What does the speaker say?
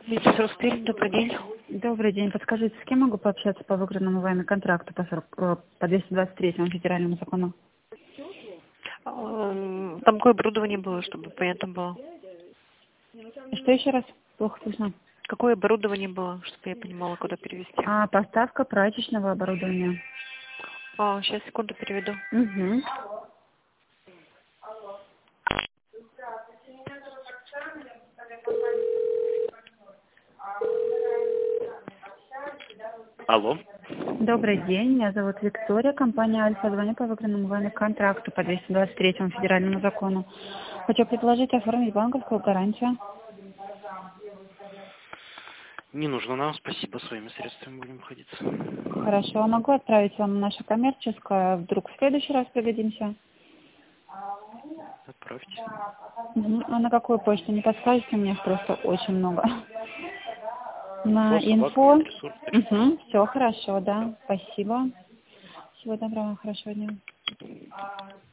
Витя Роспирин, добрый день. Добрый день. Подскажите, с кем могу пообщаться по выигранному вами контракту по 223 федеральному закону? Там какое оборудование было, чтобы понятно было? Что еще раз? Плохо слышно. Какое оборудование было, чтобы я понимала, куда перевести? Поставка прачечного оборудования. Сейчас, секунду, переведу. Угу. Алло. Добрый день. Меня зовут Виктория. Компания Альфа. Звоню по выигранному вами контракту по 223 федеральному закону. Хочу предложить оформить банковскую гарантию. Не нужно нам, спасибо, своими средствами будем обходиться. Хорошо. Могу отправить вам нашу коммерческую. Вдруг в следующий раз пригодимся? Отправьте. А на какую почту? Не подскажете? Мне их просто очень много. На инфо. Все хорошо, да. Спасибо. Всего доброго, хорошего дня.